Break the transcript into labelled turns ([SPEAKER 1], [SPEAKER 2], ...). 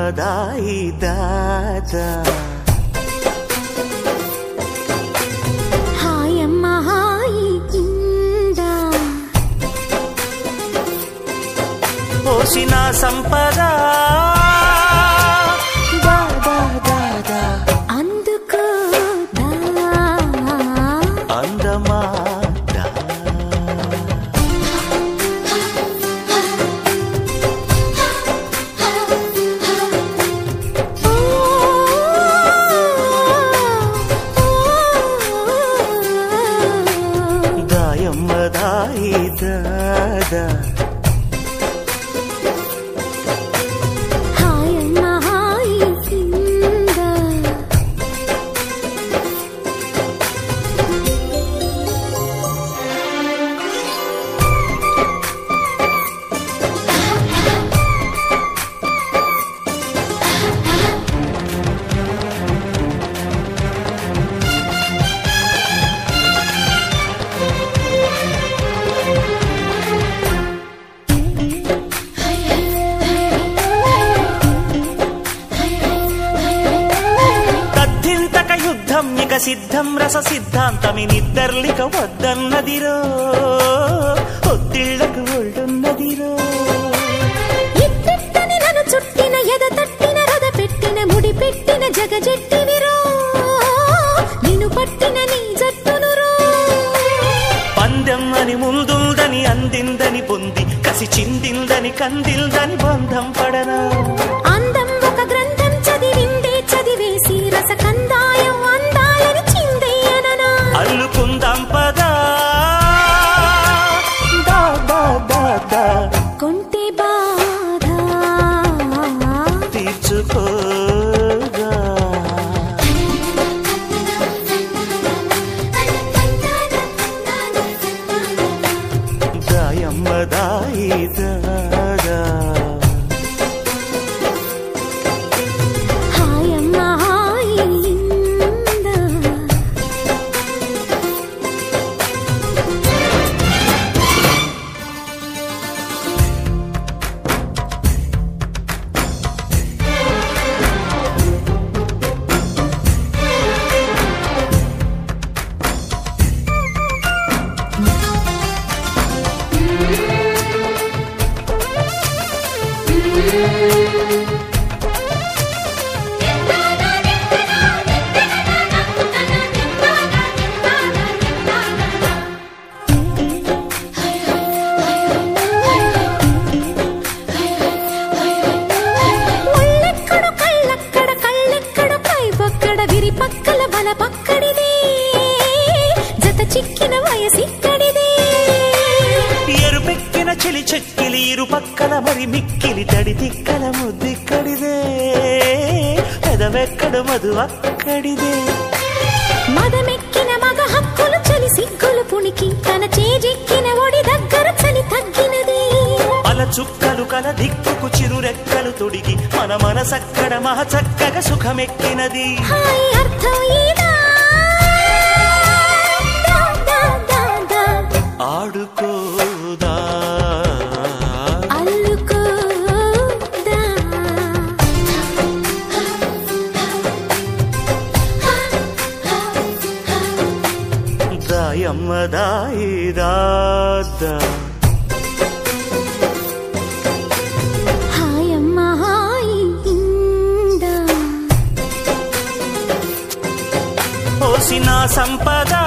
[SPEAKER 1] దాయి దాదా
[SPEAKER 2] హాయమ్మ హాయి ఇందా
[SPEAKER 1] పోసిన సంపద దాదా దాదా
[SPEAKER 2] అందుకో దా
[SPEAKER 1] అందమా దాదా
[SPEAKER 2] హాయమ్మ హాయి ఇందా
[SPEAKER 1] ఇక సిద్ధం రస సిద్ధాంతమి నిద్దర్లిక వద్దన్నదిరో ఒత్తిళ్లకు ఒళ్ళున్నదిరో
[SPEAKER 2] ఎత్తెత్తని నన్ను చుట్టిన ఎద తట్టిన రద పెట్టిన ముడి పెట్టిన జగజెట్టివిరో నిన్ను పట్టిన నీ జట్టునురో
[SPEAKER 1] పందెం అని ముందుందని అందిందని పొంది కసి చిందిందని కందిందని బంధం పడనా
[SPEAKER 2] అందం ఒక గ్రంథం చదివిందే చదివేసి రస కందాయం అందాలని చిందేయననా
[SPEAKER 1] అల్లుకుందాం పదా దాదా దాదా
[SPEAKER 2] కొంటే బాధ
[SPEAKER 1] తీర్చుకోగా దాయమ్మ దాయి దాదా
[SPEAKER 2] హాయమ్మ హాయి ఇందా ముల్లెక్కడు కళ్ళక్కడ కళ్ళెక్కడు పైపక్కడ విరి పక్కల బల పక్కడిదే జత చిక్కిన వయసిక్కడిదే
[SPEAKER 1] ఎరుపెక్కిన చెలి చెక్కిలి ఇరు పక్కల మరి మిక్కిలి తడి తిక్కల ముద్దిక్కడిదే పెదవెక్కడు మధు అక్కడిదే
[SPEAKER 2] మదమెక్కిన మగ హక్కులు చలి సిగ్గులు పుణికి తన చేజెక్కిన ఒడి దగ్గర చలి తగ్గినది
[SPEAKER 1] అల చుక్కలు కల దిక్కుకు చిరురెక్కలు తొడిగి మన మనసక్కడ మహ చక్కగా సుఖమెక్కినది
[SPEAKER 2] హాయ్ అర్థం ఇదా దా దా దా దా
[SPEAKER 1] ఆడుకోదా
[SPEAKER 2] అల్లుకోదా
[SPEAKER 1] దాయమ్మ దాయి దాదా
[SPEAKER 2] హాయమ్మ హాయి ఇందా
[SPEAKER 1] పోసిన సంపద